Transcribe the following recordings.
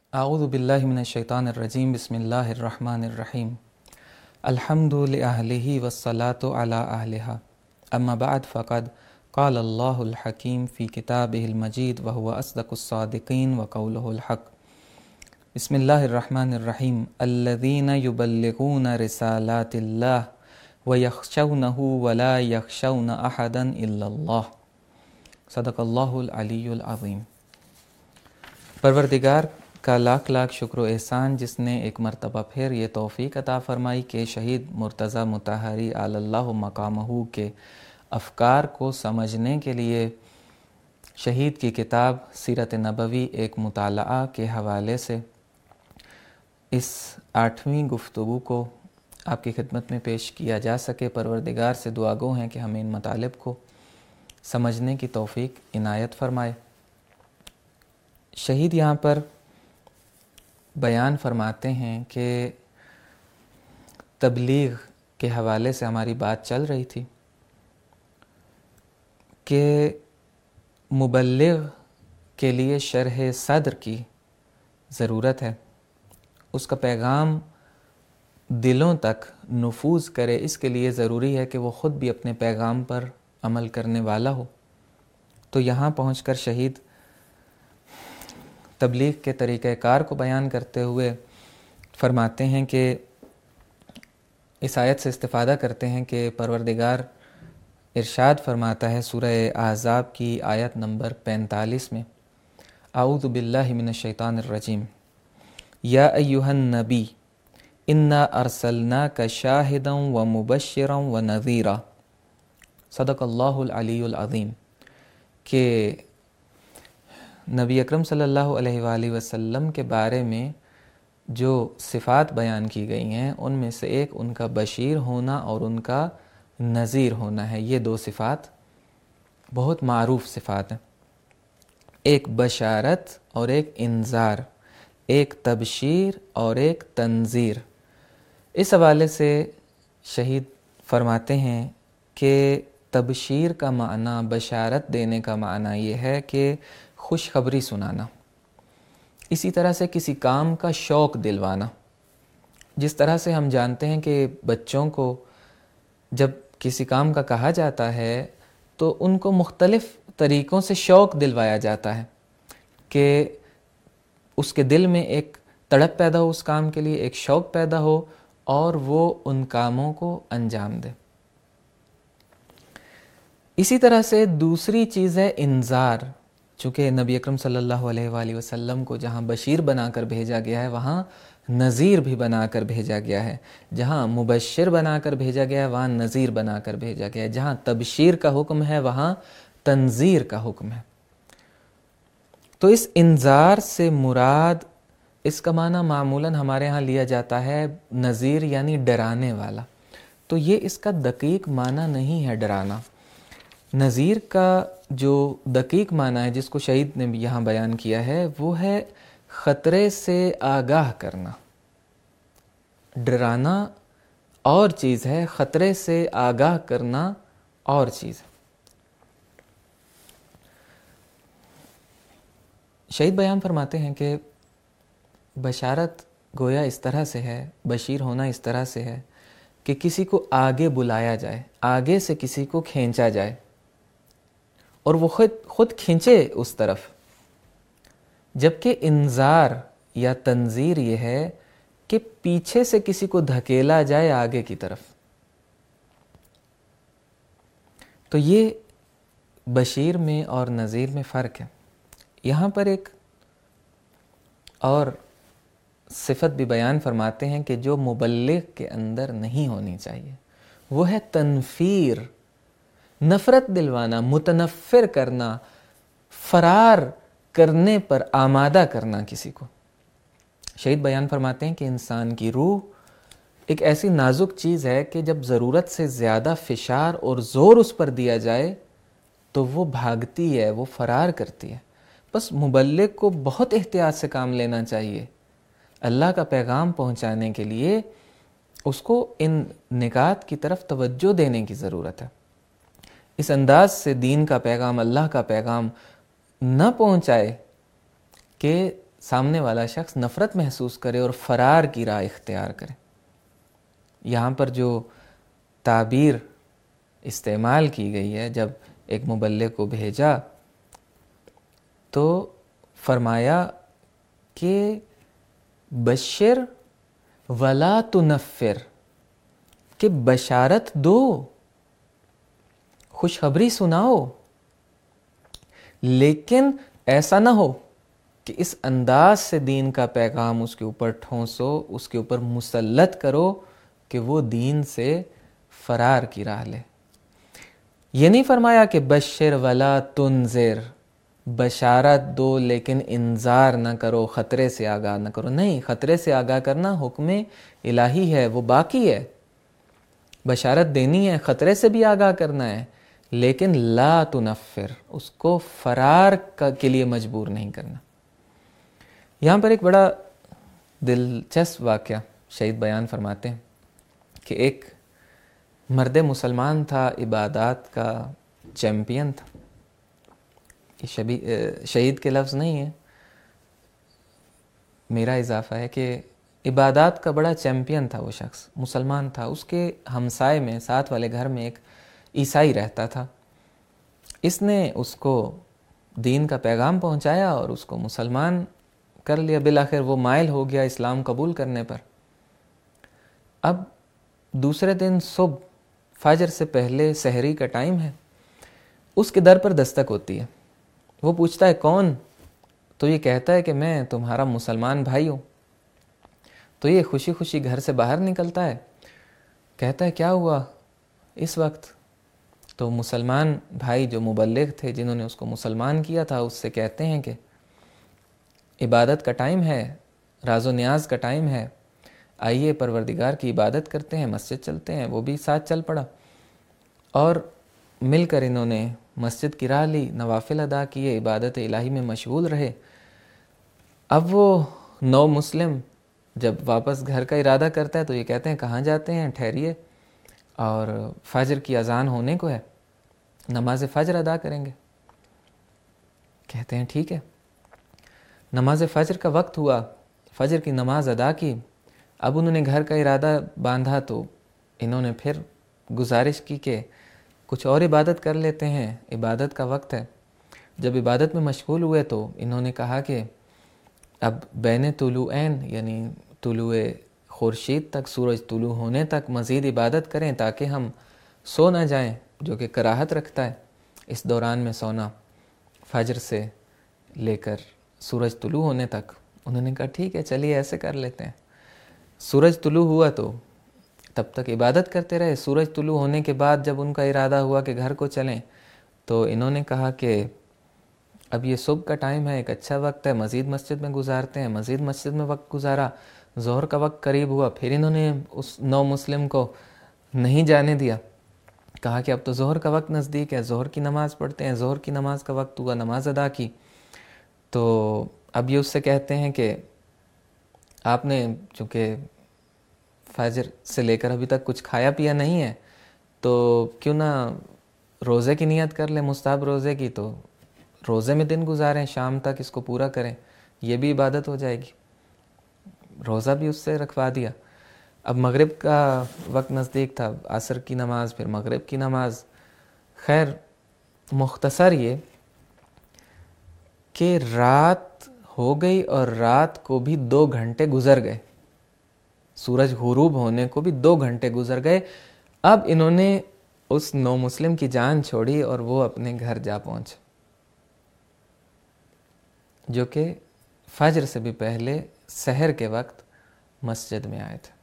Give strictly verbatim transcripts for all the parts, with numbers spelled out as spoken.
اعوذ باللہ من الشیطان الرجیم بسم اللہ الرحمن الرحیم الحمد لأہلہ والصلاة علی اہلہا اما بعد فقد قال اللہ الحکیم فی کتابہ المجید وہو اصدق الصادقین وقولہ الحق۔ بسم اللہ الرحمن الرحیم الذین یبلغون رسالات اللہ ویخشونہ ولا یخشون احدا الا اللہ، صدق اللہ العلی العظیم۔ پروردگار کا لاکھ لاکھ شکر و احسان جس نے ایک مرتبہ پھر یہ توفیق عطا فرمائی کہ شہید مرتضیٰ مطہری علی اللہ مقامہ کے افکار کو سمجھنے کے لیے شہید کی کتاب سیرت نبوی ایک مطالعہ کے حوالے سے اس آٹھویں گفتگو کو آپ کی خدمت میں پیش کیا جا سکے۔ پروردگار سے دعا گو ہیں کہ ہمیں ان مطالب کو سمجھنے کی توفیق عنایت فرمائے۔ شہید یہاں پر بیان فرماتے ہیں کہ تبلیغ کے حوالے سے ہماری بات چل رہی تھی کہ مبلغ کے لیے شرح صدر کی ضرورت ہے، اس کا پیغام دلوں تک نفوذ کرے، اس کے لیے ضروری ہے کہ وہ خود بھی اپنے پیغام پر عمل کرنے والا ہو۔ تو یہاں پہنچ کر شہید تبلیغ کے طریقہ کار کو بیان کرتے ہوئے فرماتے ہیں کہ اس آیت سے استفادہ کرتے ہیں کہ پروردگار ارشاد فرماتا ہے سورہ احزاب کی آیت نمبر پینتالیس میں، اعوذ باللہ من الشیطان الرجیم، یا ایہا النبی انا ارسلناک شاہدا ومبشرا ونذیرا، صدق اللہ العلی العظیم، کہ نبی اکرم صلی اللہ علیہ وآلہ وسلم کے بارے میں جو صفات بیان کی گئی ہیں ان میں سے ایک ان کا بشیر ہونا اور ان کا نذیر ہونا ہے۔ یہ دو صفات بہت معروف صفات ہیں، ایک بشارت اور ایک انذار، ایک تبشیر اور ایک تنذیر۔ اس حوالے سے شہید فرماتے ہیں کہ تبشیر کا معنی، بشارت دینے کا معنی یہ ہے کہ خوشخبری سنانا، اسی طرح سے کسی کام کا شوق دلوانا۔ جس طرح سے ہم جانتے ہیں کہ بچوں کو جب کسی کام کا کہا جاتا ہے تو ان کو مختلف طریقوں سے شوق دلوایا جاتا ہے کہ اس کے دل میں ایک تڑپ پیدا ہو اس کام کے لیے، ایک شوق پیدا ہو اور وہ ان کاموں کو انجام دے۔ اسی طرح سے دوسری چیز ہے انذار۔ چونکہ نبی اکرم صلی اللہ علیہ وآلہ وسلم کو جہاں بشیر بنا کر بھیجا گیا ہے وہاں نذیر بھی بنا کر بھیجا گیا ہے، جہاں مبشر بنا کر بھیجا گیا ہے وہاں نذیر بنا کر بھیجا گیا ہے، جہاں تبشیر کا حکم ہے وہاں تنذیر کا حکم ہے۔ تو اس انذار سے مراد، اس کا معنی معمولاً ہمارے ہاں لیا جاتا ہے نذیر یعنی ڈرانے والا، تو یہ اس کا دقیق معنی نہیں ہے ڈرانا۔ نذیر کا جو دقیق معنی ہے جس کو شہید نے یہاں بیان کیا ہے وہ ہے خطرے سے آگاہ کرنا۔ ڈرانا اور چیز ہے، خطرے سے آگاہ کرنا اور چیز ہے۔ شہید بیان فرماتے ہیں کہ بشارت گویا اس طرح سے ہے، بشیر ہونا اس طرح سے ہے کہ کسی کو آگے بلایا جائے، آگے سے کسی کو کھینچا جائے اور وہ خود خود کھینچے اس طرف، جبکہ انذار یا تنذیر یہ ہے کہ پیچھے سے کسی کو دھکیلا جائے آگے کی طرف۔ تو یہ بشیر میں اور نذیر میں فرق ہے۔ یہاں پر ایک اور صفت بھی بیان فرماتے ہیں کہ جو مبلغ کے اندر نہیں ہونی چاہیے، وہ ہے تنفیر، نفرت دلوانا، متنفر کرنا، فرار کرنے پر آمادہ کرنا کسی کو۔ شہید بیان فرماتے ہیں کہ انسان کی روح ایک ایسی نازک چیز ہے کہ جب ضرورت سے زیادہ فشار اور زور اس پر دیا جائے تو وہ بھاگتی ہے، وہ فرار کرتی ہے۔ بس مبلغ کو بہت احتیاط سے کام لینا چاہیے۔ اللہ کا پیغام پہنچانے کے لیے اس کو ان نکات کی طرف توجہ دینے کی ضرورت ہے۔ اس انداز سے دین کا پیغام، اللہ کا پیغام نہ پہنچائے کہ سامنے والا شخص نفرت محسوس کرے اور فرار کی راہ اختیار کرے۔ یہاں پر جو تعبیر استعمال کی گئی ہے، جب ایک مبلغ کو بھیجا تو فرمایا کہ بشر ولا تنفر، کہ بشارت دو، خوشخبری سناؤ، لیکن ایسا نہ ہو کہ اس انداز سے دین کا پیغام اس کے اوپر ٹھونسو، اس کے اوپر مسلط کرو کہ وہ دین سے فرار کی راہ لے۔ یہ نہیں فرمایا کہ بشر ولا تنذر، بشارت دو لیکن انذار نہ کرو، خطرے سے آگاہ نہ کرو۔ نہیں، خطرے سے آگاہ کرنا حکم الہی ہے، وہ باقی ہے۔ بشارت دینی ہے، خطرے سے بھی آگاہ کرنا ہے، لیکن لا تنفر، اس کو فرار کے لیے مجبور نہیں کرنا۔ یہاں پر ایک بڑا دلچسپ واقعہ شہید بیان فرماتے ہیں کہ ایک مرد مسلمان تھا، عبادات کا چیمپئن تھا۔ یہ شبی شہید کے لفظ نہیں ہے، میرا اضافہ ہے کہ عبادات کا بڑا چیمپئن تھا وہ شخص، مسلمان تھا۔ اس کے ہمسائے میں، ساتھ والے گھر میں ایک عیسائی رہتا تھا۔ اس نے اس کو دین کا پیغام پہنچایا اور اس کو مسلمان کر لیا۔ بالآخر وہ مائل ہو گیا اسلام قبول کرنے پر۔ اب دوسرے دن صبح فجر سے پہلے سحری کا ٹائم ہے، اس کے در پر دستک ہوتی ہے۔ وہ پوچھتا ہے کون؟ تو یہ کہتا ہے کہ میں تمہارا مسلمان بھائی ہوں۔ تو یہ خوشی خوشی گھر سے باہر نکلتا ہے، کہتا ہے کیا ہوا اس وقت؟ تو مسلمان بھائی جو مبلغ تھے، جنہوں نے اس کو مسلمان کیا تھا، اس سے کہتے ہیں کہ عبادت کا ٹائم ہے، راز و نیاز کا ٹائم ہے، آئیے پروردگار کی عبادت کرتے ہیں، مسجد چلتے ہیں۔ وہ بھی ساتھ چل پڑا اور مل کر انہوں نے مسجد کی راہ لی، نوافل ادا کیے، عبادت الہی میں مشغول رہے۔ اب وہ نو مسلم جب واپس گھر کا ارادہ کرتا ہے تو یہ کہتے ہیں کہاں جاتے ہیں؟ ٹھہریے، اور فجر کی اذان ہونے کو ہے، نماز فجر ادا کریں گے۔ کہتے ہیں ٹھیک ہے۔ نماز فجر کا وقت ہوا، فجر کی نماز ادا کی۔ اب انہوں نے گھر کا ارادہ باندھا تو انہوں نے پھر گزارش کی کہ کچھ اور عبادت کر لیتے ہیں، عبادت کا وقت ہے۔ جب عبادت میں مشغول ہوئے تو انہوں نے کہا کہ اب بین طلوعین، یعنی طلوع خورشید تک، سورج طلوع ہونے تک مزید عبادت کریں تاکہ ہم سو نہ جائیں، جو کہ کراہت رکھتا ہے اس دوران میں سونا، فجر سے لے کر سورج طلوع ہونے تک۔ انہوں نے کہا ٹھیک ہے، چلیے ایسے کر لیتے ہیں۔ سورج طلوع ہوا تو تب تک عبادت کرتے رہے۔ سورج طلوع ہونے کے بعد جب ان کا ارادہ ہوا کہ گھر کو چلیں تو انہوں نے کہا کہ اب یہ صبح کا ٹائم ہے، ایک اچھا وقت ہے، مزید مسجد میں گزارتے ہیں۔ مزید مسجد میں وقت گزارا، ظہر کا وقت قریب ہوا، پھر انہوں نے اس نو مسلم کو نہیں جانے دیا، کہا کہ اب تو ظہر کا وقت نزدیک ہے، ظہر کی نماز پڑھتے ہیں۔ ظہر کی نماز کا وقت ہوا، نماز ادا کی۔ تو اب یہ اس سے کہتے ہیں کہ آپ نے چونکہ فجر سے لے کر ابھی تک کچھ کھایا پیا نہیں ہے تو کیوں نہ روزے کی نیت کر لیں، مستحب روزے کی، تو روزے میں دن گزاریں، شام تک اس کو پورا کریں، یہ بھی عبادت ہو جائے گی۔ روزہ بھی اس سے رکھوا دیا۔ اب مغرب کا وقت نزدیک تھا، عصر کی نماز، پھر مغرب کی نماز۔ خیر مختصر یہ کہ رات ہو گئی اور رات کو بھی دو گھنٹے گزر گئے، سورج غروب ہونے کو بھی دو گھنٹے گزر گئے۔ اب انہوں نے اس نو مسلم کی جان چھوڑی اور وہ اپنے گھر جا پہنچے، جو کہ فجر سے بھی پہلے سحر کے وقت مسجد میں آئے تھے۔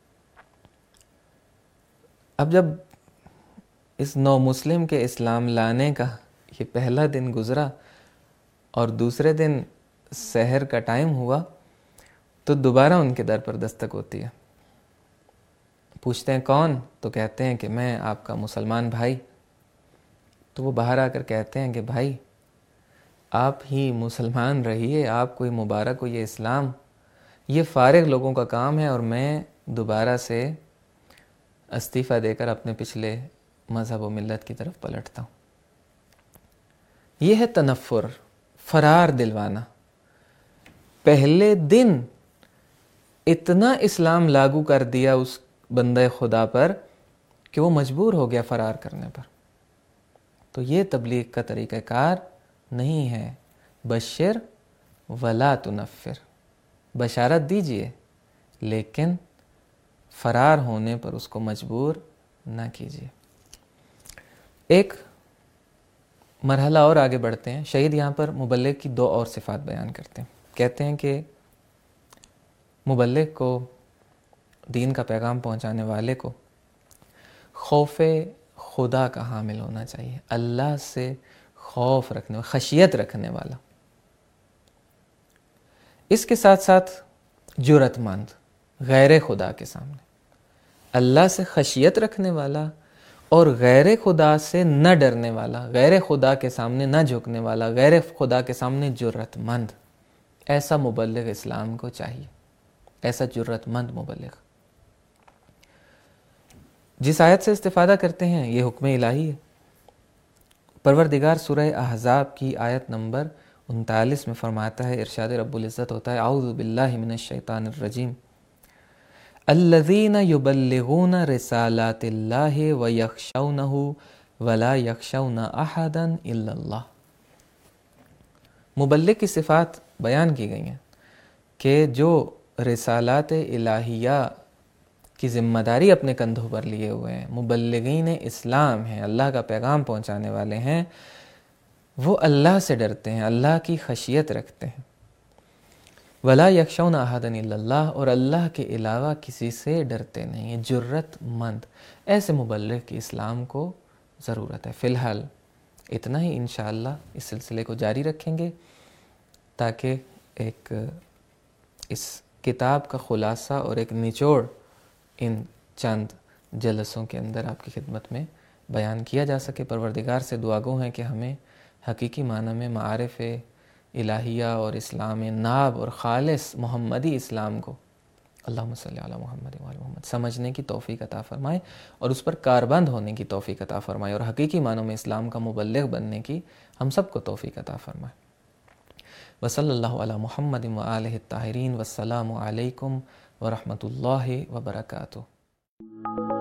اب جب اس نو مسلم کے اسلام لانے کا یہ پہلا دن گزرا اور دوسرے دن سحر کا ٹائم ہوا تو دوبارہ ان کے در پر دستک ہوتی ہے۔ پوچھتے ہیں کون؟ تو کہتے ہیں کہ میں آپ کا مسلمان بھائی۔ تو وہ باہر آ کر کہتے ہیں کہ بھائی آپ ہی مسلمان رہیے، آپ کو یہ مبارک ہو، یہ اسلام، یہ فارغ لوگوں کا کام ہے، اور میں دوبارہ سے استعفیٰ دے کر اپنے پچھلے مذہب و ملت کی طرف پلٹتا ہوں۔ یہ ہے تنفر، فرار دلوانا۔ پہلے دن اتنا اسلام لاگو کر دیا اس بندہ خدا پر کہ وہ مجبور ہو گیا فرار کرنے پر. تو یہ تبلیغ کا طریقہ کار نہیں ہے. بشر ولا تنفر، بشارت دیجئے لیکن فرار ہونے پر اس کو مجبور نہ کیجیے. ایک مرحلہ اور آگے بڑھتے ہیں. شہید یہاں پر مبلغ کی دو اور صفات بیان کرتے ہیں. کہتے ہیں کہ مبلغ کو، دین کا پیغام پہنچانے والے کو خوف خدا کا حامل ہونا چاہیے، اللہ سے خوف رکھنے، خشیت رکھنے والا. اس کے ساتھ ساتھ جرأت مند، غیر خدا کے سامنے اللہ سے خشیت رکھنے والا اور غیر خدا سے نہ ڈرنے والا، غیر خدا کے سامنے نہ جھکنے والا، غیر خدا کے سامنے جرأت مند. ایسا مبلغ اسلام کو چاہیے، ایسا جرأت مند مبلغ. جس آیت سے استفادہ کرتے ہیں یہ حکم الہی ہے. پروردگار سورہ احزاب کی آیت نمبر انتالیس میں فرماتا ہے، ارشاد رب العزت ہوتا ہے، اعوذ باللہ من الشیطان الرجیم، الذین یبلغون رسالات اللہ ویخشونہ ولا یخشون احدا الا اللہ. مبلغ کی صفات بیان کی گئی ہیں کہ جو رسالات الہیہ کی ذمہ داری اپنے کندھوں پر لیے ہوئے ہیں، مبلغین اسلام ہیں، اللہ کا پیغام پہنچانے والے ہیں، وہ اللہ سے ڈرتے ہیں، اللہ کی خشیت رکھتے ہیں. ولا یخشون احدا الا اللہ، اور اللہ کے علاوہ کسی سے ڈرتے نہیں ہیں، جرأت مند. ایسے مبلغ کی اسلام کو ضرورت ہے. فی الحال اتنا ہی، انشاءاللہ اس سلسلے کو جاری رکھیں گے تاکہ ایک اس کتاب کا خلاصہ اور ایک نچوڑ ان چند جلسوں کے اندر آپ کی خدمت میں بیان کیا جا سکے. پروردگار سے دعا گو ہیں کہ ہمیں حقیقی معنی میں معارف الہیہ اور اسلام ناب اور خالص محمدی اسلام کو، اللہم صلی علی محمد وعلی محمد، سمجھنے کی توفیق عطا فرمائے اور اس پر کاربند ہونے کی توفیق عطا فرمائے اور حقیقی معنوں میں اسلام کا مبلغ بننے کی ہم سب کو توفیق عطا فرمائے. وصلی اللہ علی محمد وآلہ الطاہرین، والسلام علیکم ورحمۃ اللہ وبرکاتہ.